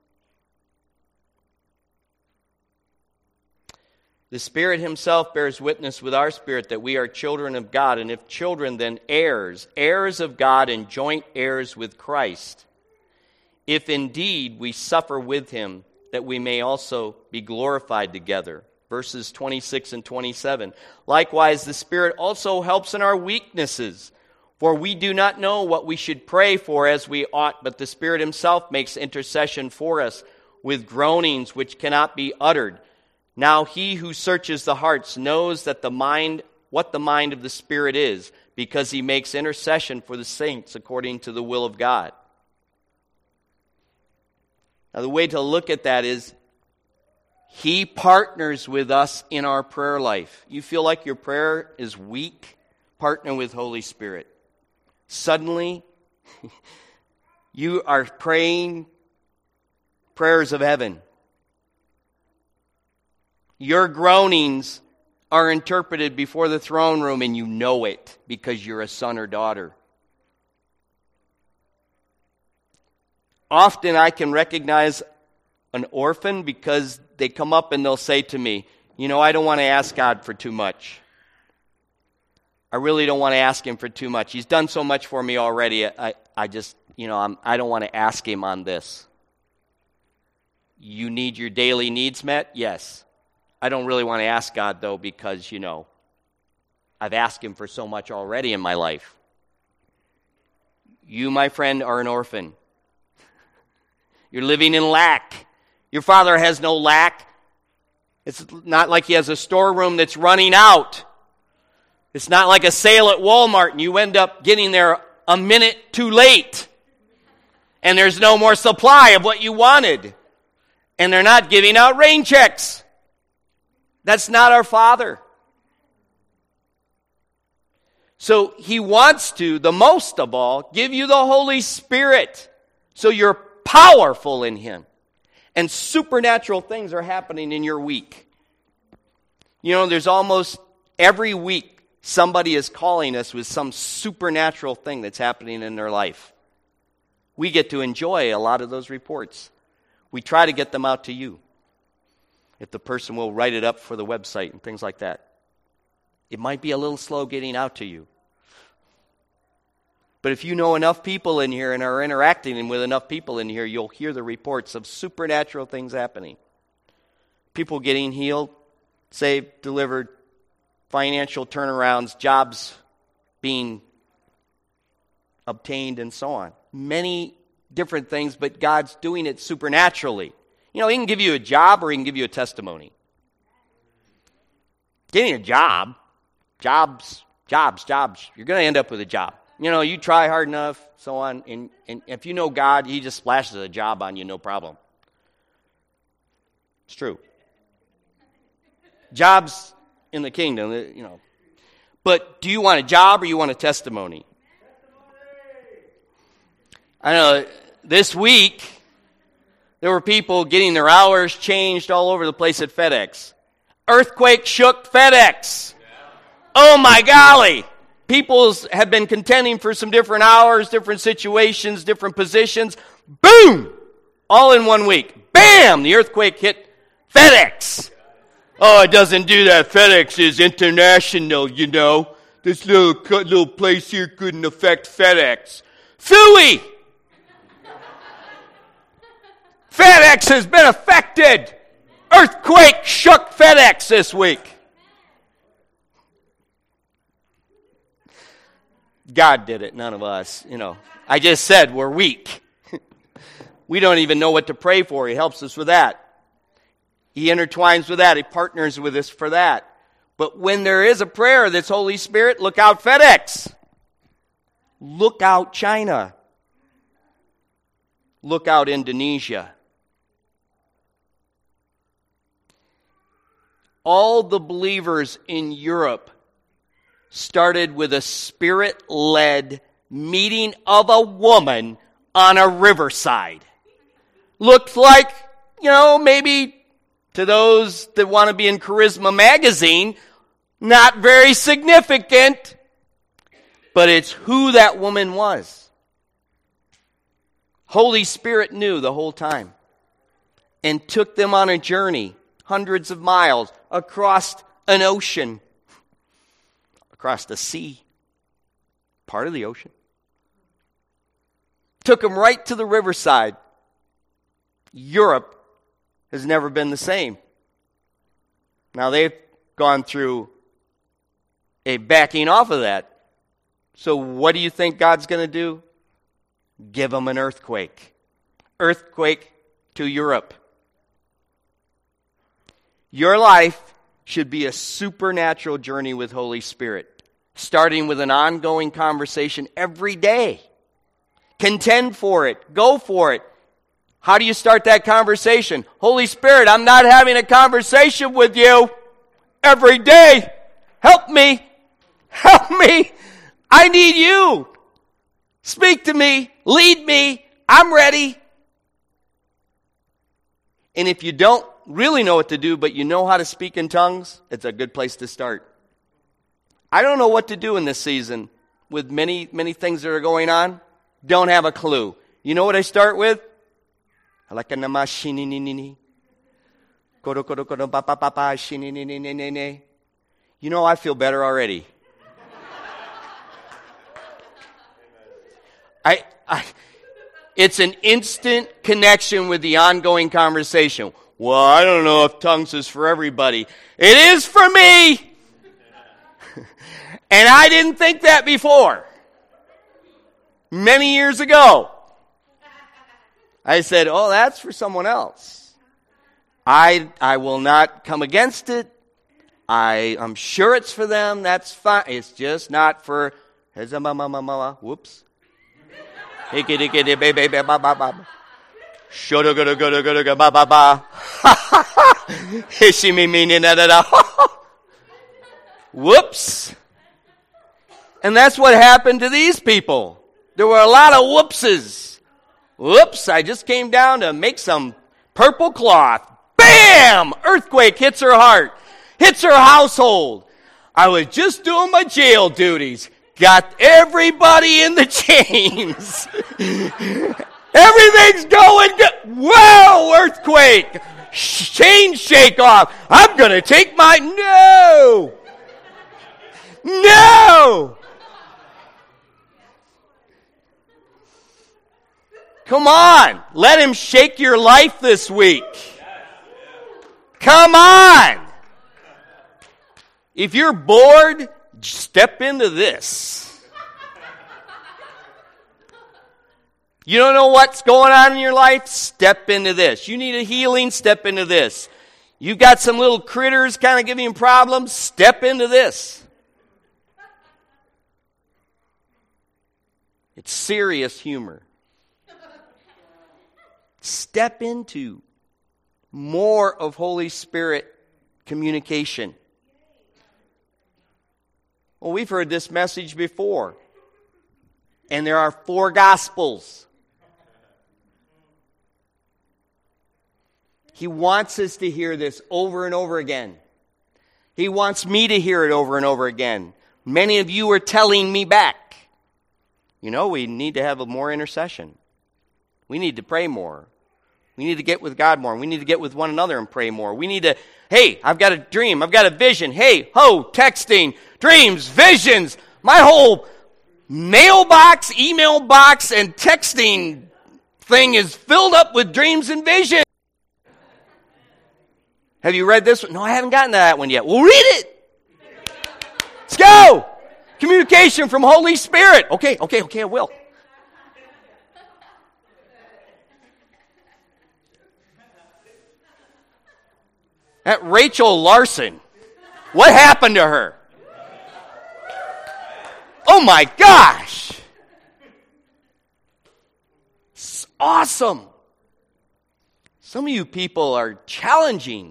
The Spirit Himself bears witness with our spirit that we are children of God, and if children, then heirs, heirs of God and joint heirs with Christ, if indeed we suffer with Him, that we may also be glorified together. Verses twenty-six and twenty-seven. Likewise, the Spirit also helps in our weaknesses, for we do not know what we should pray for as we ought, but the Spirit Himself makes intercession for us with groanings which cannot be uttered. Now He who searches the hearts knows that the mind, what the mind of the Spirit is, because He makes intercession for the saints according to the will of God. Now the way to look at that is, He partners with us in our prayer life. You feel like your prayer is weak? Partner with Holy Spirit. Suddenly, you are praying prayers of heaven. Your groanings are interpreted before the throne room, and you know it because you're a son or daughter. Often I can recognize an orphan because they come up and they'll say to me, you know, I don't want to ask God for too much. I really don't want to ask Him for too much. He's done so much for me already. I, I just, you know, I'm, I don't want to ask Him on this. You need your daily needs met? Yes. I don't really want to ask God, though, because, you know, I've asked Him for so much already in my life. You, my friend, are an orphan. You're living in lack. Your Father has no lack. It's not like He has a storeroom that's running out. It's not like a sale at Walmart and you end up getting there a minute too late. And there's no more supply of what you wanted. And they're not giving out rain checks. That's not our Father. So he wants to, the most of all, give you the Holy Spirit so you're powerful in him. And supernatural things are happening in your week. You know, there's almost every week somebody is calling us with some supernatural thing that's happening in their life. We get to enjoy a lot of those reports. We try to get them out to you. If the person will write it up for the website and things like that. It might be a little slow getting out to you. But if you know enough people in here and are interacting with enough people in here, you'll hear the reports of supernatural things happening. People getting healed, saved, delivered, financial turnarounds, jobs being obtained, and so on. Many different things, but God's doing it supernaturally. You know, he can give you a job or he can give you a testimony. Getting a job, jobs, jobs, jobs, you're going to end up with a job. You know, you try hard enough, so on, and, and if you know God, he just splashes a job on you, no problem. It's true. Jobs in the kingdom, you know. But do you want a job or you want a testimony? I know, this week, there were people getting their hours changed all over the place at FedEx. Earthquake shook FedEx. Oh my golly. People have been contending for some different hours, different situations, different positions. Boom! All in one week. Bam! The earthquake hit FedEx. Oh, it doesn't do that. FedEx is international, you know. This little little place here couldn't affect FedEx. Phooey! FedEx has been affected. Earthquake shook FedEx this week. God did it, none of us. You know, I just said we're weak. We don't even know what to pray for. He helps us with that. He intertwines with that. He partners with us for that. But when there is a prayer that's Holy Spirit, look out FedEx. Look out China. Look out Indonesia. All the believers in Europe started with a Spirit-led meeting of a woman on a riverside. Looked like, you know, maybe to those that want to be in Charisma magazine, not very significant, but it's who that woman was. Holy Spirit knew the whole time and took them on a journey, hundreds of miles, across an ocean, across the sea, part of the ocean. Took them right to the riverside. Europe has never been the same. Now they've gone through a backing off of that. So what do you think God's going to do? Give them an earthquake. Earthquake to Europe. Your life should be a supernatural journey with Holy Spirit, starting with an ongoing conversation every day. Contend for it. Go for it. How do you start that conversation? Holy Spirit, I'm not having a conversation with you every day. Help me. Help me. I need you. Speak to me. Lead me. I'm ready. And if you don't really know what to do, but you know how to speak in tongues, it's a good place to start. I don't know what to do in this season with many, many things that are going on. Don't have a clue. You know what I start with? You know, I feel better already. I, I, it's an instant connection with the ongoing conversation. Well, I don't know if tongues is for everybody. It is for me. And I didn't think that before. Many years ago. I said, oh, that's for someone else. I I will not come against it. I, I'm sure it's for them. That's fine. It's just not for... Whoops. Whoops. And that's what happened to these people. There were a lot of whoopses. Whoops, I just came down to make some purple cloth. Bam! Earthquake hits her heart. Hits her household. I was just doing my jail duties. Got everybody in the chains. Everything's going good. Whoa, earthquake. Chains shake off. I'm going to take my... No! No! Come on. Let him shake your life this week. Come on. If you're bored, step into this. You don't know what's going on in your life? Step into this. You need a healing? Step into this. You've got some little critters kind of giving you problems? Step into this. It's serious humor. Step into more of Holy Spirit communication. Well, we've heard this message before. And there are four Gospels. He wants us to hear this over and over again. He wants me to hear it over and over again. Many of you are telling me back. You know, we need to have a more intercession. We need to pray more. We need to get with God more. We need to get with one another and pray more. We need to, hey, I've got a dream. I've got a vision. Hey, ho, texting, dreams, visions. My whole mailbox, email box, and texting thing is filled up with dreams and visions. Have you read this one? No, I haven't gotten to that one yet. Well, read it. Let's go. Communication from Holy Spirit. Okay, okay, okay, I will. That Rachel Larson, what happened to her? Oh my gosh. It's awesome. Some of you people are challenging.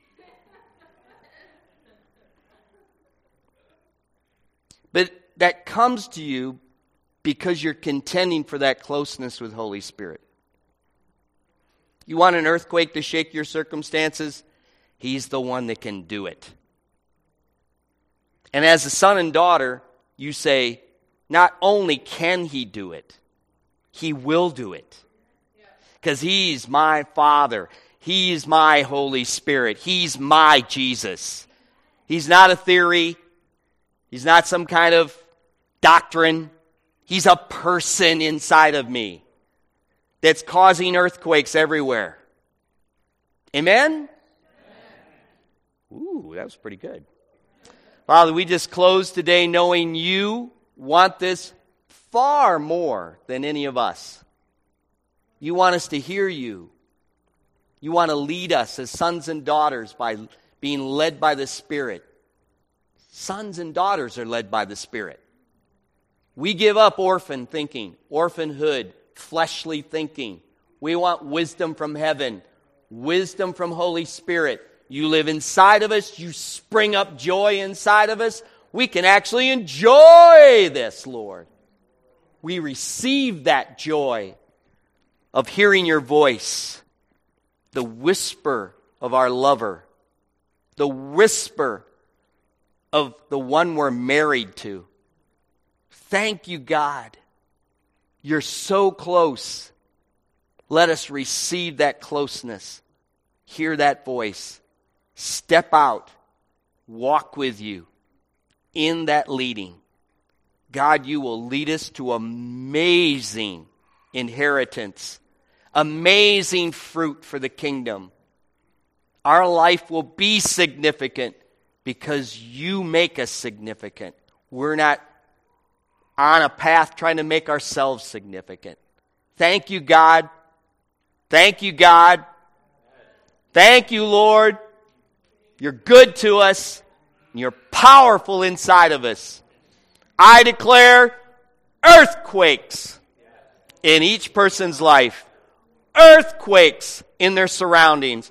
But that comes to you because you're contending for that closeness with Holy Spirit. You want an earthquake to shake your circumstances? He's the one that can do it. And as a son and daughter, you say, not only can he do it, he will do it. Because he's my Father. He's my Holy Spirit. He's my Jesus. He's not a theory. He's not some kind of doctrine. He's a person inside of me that's causing earthquakes everywhere. Amen? Ooh, that was pretty good. Father, we just close today knowing you want this far more than any of us. You want us to hear you. You want to lead us as sons and daughters by being led by the Spirit. Sons and daughters are led by the Spirit. We give up orphan thinking, orphanhood, fleshly thinking. We want wisdom from heaven, wisdom from Holy Spirit. You live inside of us. You spring up joy inside of us. We can actually enjoy this, Lord. We receive that joy of hearing your voice, the whisper of our lover, the whisper of the one we're married to. Thank you, God. You're so close. Let us receive that closeness. Hear that voice. Step out. Walk with you in that leading. God, you will lead us to amazing inheritance, amazing fruit for the kingdom. Our life will be significant because you make us significant. We're not on a path trying to make ourselves significant. Thank you, God. Thank you, God. Thank you, Lord. You're good to us. You're powerful inside of us. I declare earthquakes in each person's life. Earthquakes in their surroundings.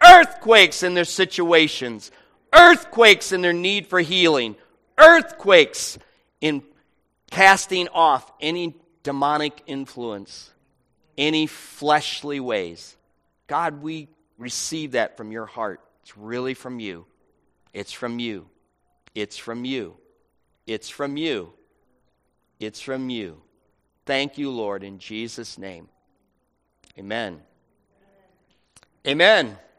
earthquakes in their situations, earthquakes in their need for healing, earthquakes in casting off any demonic influence, any fleshly ways. God, we receive that from your heart. It's really from you. It's from you. It's from you. It's from you. It's from you. Thank you, Lord, in Jesus' name. Amen. Amen.